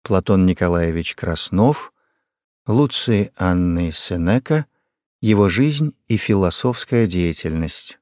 Платон Николаевич Краснов, Луций Анны Сенека, его жизнь и философская деятельность.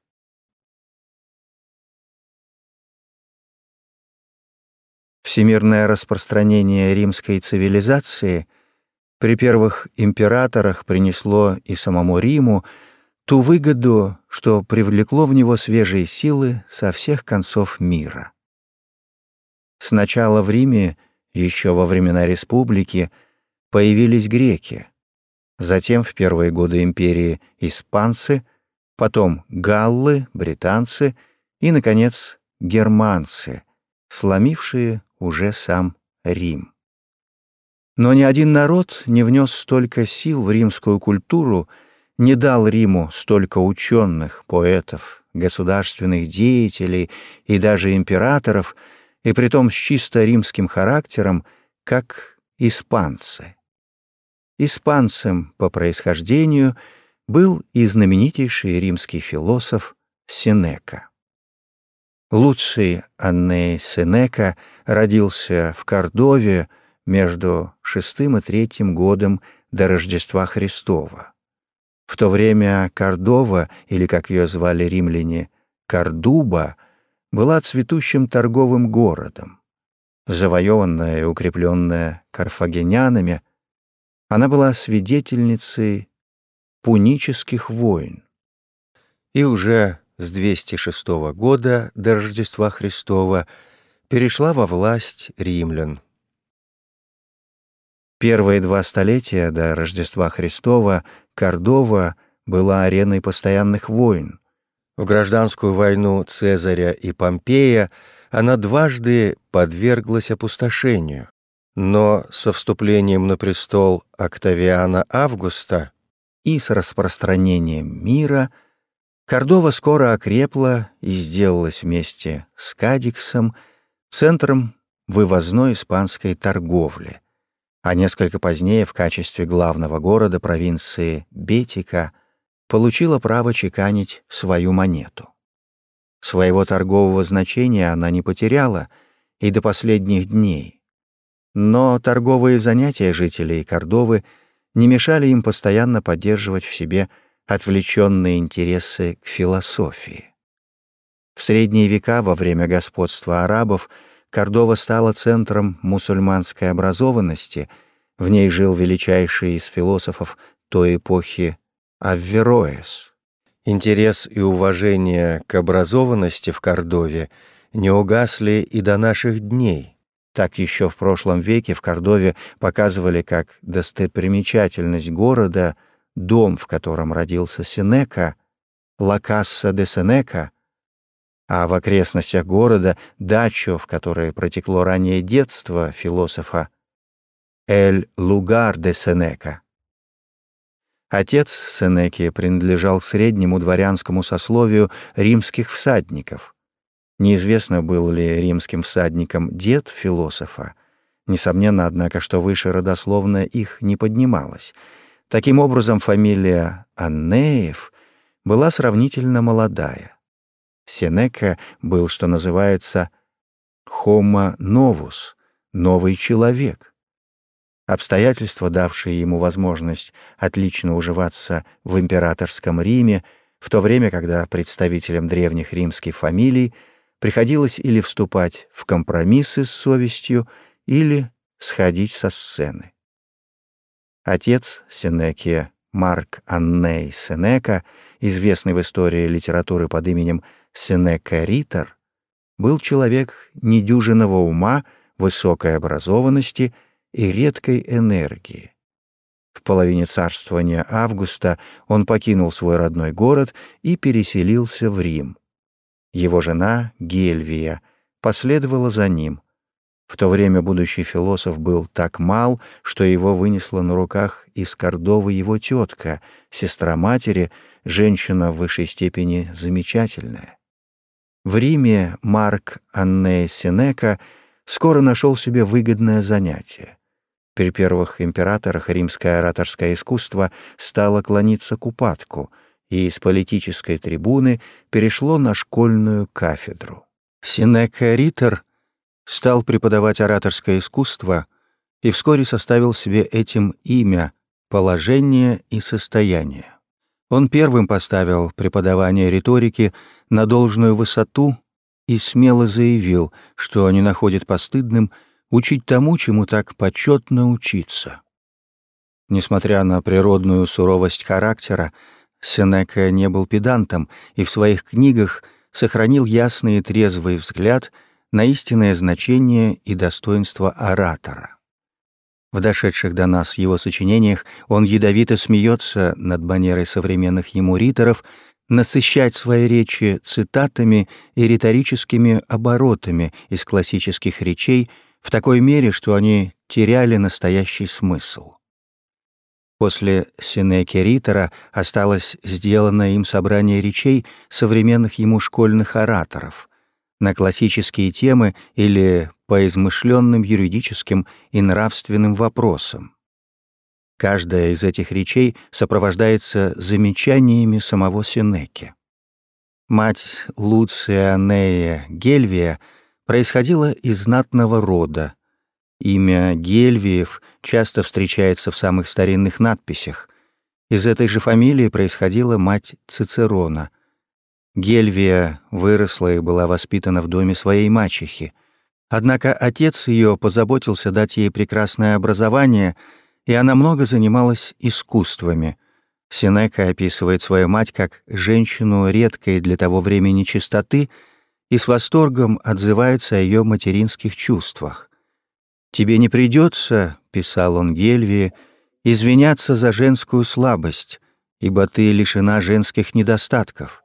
Всемирное распространение римской цивилизации при первых императорах принесло и самому Риму ту выгоду, что привлекло в него свежие силы со всех концов мира. Сначала в Риме, еще во времена республики, появились греки, затем в первые годы империи испанцы, потом галлы, британцы и, наконец, германцы, сломившие уже сам Рим. Но ни один народ не внес столько сил в римскую культуру, не дал Риму столько ученых, поэтов, государственных деятелей и даже императоров, и притом с чисто римским характером, как испанцы. Испанцем по происхождению был и знаменитейший римский философ Сенека. Луций Анней Сенека родился в Кордове между VI и III годом до Рождества Христова. В то время Кордова, или, как ее звали римляне, Кордуба, была цветущим торговым городом. Завоеванная и укрепленная карфагенянами, она была свидетельницей пунических войн. И уже с 206 года до Рождества Христова перешла во власть римлян. Первые 2 столетия до Рождества Христова Кордова была ареной постоянных войн. В гражданскую войну Цезаря и Помпея она дважды подверглась опустошению, но со вступлением на престол Октавиана Августа и с распространением мира Кордова скоро окрепла и сделалась вместе с Кадиксом центром вывозной испанской торговли, а несколько позднее в качестве главного города провинции Бетика получила право чеканить свою монету. Своего торгового значения она не потеряла и до последних дней, но торговые занятия жителей Кордовы не мешали им постоянно поддерживать в себе отвлеченные интересы к философии. В средние века, во время господства арабов, Кордова стала центром мусульманской образованности, в ней жил величайший из философов той эпохи Аверроэс. Интерес и уважение к образованности в Кордове не угасли и до наших дней. Так еще в прошлом веке в Кордове показывали как достопримечательность города дом, в котором родился Сенека, Ла Касса де Сенека, а в окрестностях города дачу, в которой протекло раннее детство философа, Эль Лугар де Сенека. Отец Сенеки принадлежал к среднему дворянскому сословию римских всадников. Неизвестно, был ли римским всадником дед философа. Несомненно, однако, что выше родословно их не поднималась. Таким образом, фамилия Аннеев была сравнительно молодая. Сенека был, что называется, homo novus, новый человек. Обстоятельства, давшие ему возможность отлично уживаться в императорском Риме, в то время, когда представителям древних римских фамилий приходилось или вступать в компромиссы с совестью, или сходить со сцены. Отец Сенеки, Марк Анней Сенека, известный в истории литературы под именем Сенека Ритор, был человек недюжинного ума, высокой образованности и редкой энергии. В половине царствования Августа он покинул свой родной город и переселился в Рим. Его жена Гельвия последовала за ним. В то время будущий философ был так мал, что его вынесла на руках из Кордовы его тетка, сестра матери, женщина в высшей степени замечательная. В Риме Марк Анней Сенека скоро нашел себе выгодное занятие. При первых императорах римское ораторское искусство стало клониться к упадку, и с политической трибуны перешло на школьную кафедру. Сенека Ритор стал преподавать ораторское искусство и вскоре составил себе этим имя, положение и состояние. Он первым поставил преподавание риторики на должную высоту и смело заявил, что не находит постыдным учить тому, чему так почетно учиться. Несмотря на природную суровость характера, Сенека не был педантом и в своих книгах сохранил ясный и трезвый взгляд на истинное значение и достоинство оратора. В дошедших до нас его сочинениях он ядовито смеется над манерой современных ему риторов насыщать свои речи цитатами и риторическими оборотами из классических речей в такой мере, что они теряли настоящий смысл. После Сенеки-ритора осталось сделанное им собрание речей современных ему школьных ораторов на классические темы или по измышленным юридическим и нравственным вопросам. Каждая из этих речей сопровождается замечаниями самого Сенеки. Мать Луция Нея Гельвия происходила из знатного рода. Имя Гельвиев часто встречается в самых старинных надписях. Из этой же фамилии происходила мать Цицерона. Гельвия выросла и была воспитана в доме своей мачехи. Однако отец ее позаботился дать ей прекрасное образование, и она много занималась искусствами. Сенека описывает свою мать как женщину редкой для того времени чистоты и с восторгом отзывается о ее материнских чувствах. «Тебе не придется, — писал он Гельвии, — извиняться за женскую слабость, ибо ты лишена женских недостатков.